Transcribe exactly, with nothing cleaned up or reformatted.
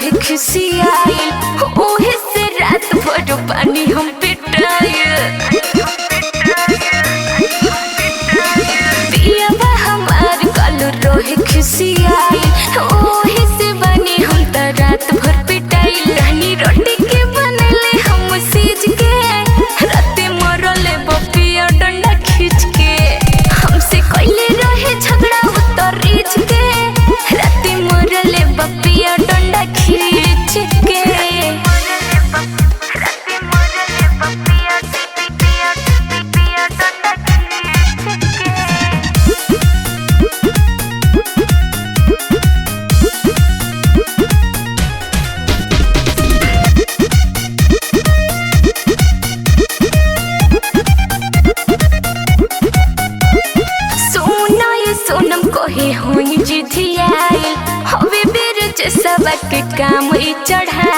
रहे खिसियाइल, ओहे से रात भर पानी हम पिटाइल। पियावा हमार कल रहे खिसियाइल, ओहे से बनी हम त रात भर पिटाइल। रानी रोटी के बनले हम सीज के, राते मरले बपिया डंडा खींच के। हमसे कइले रहे झगड़ा उतर रीच के, राते मरले बपिया डंडा खींच के। सोनम कहे होई जिधियाइल, हवे बेर जैसा के काम चढ़ा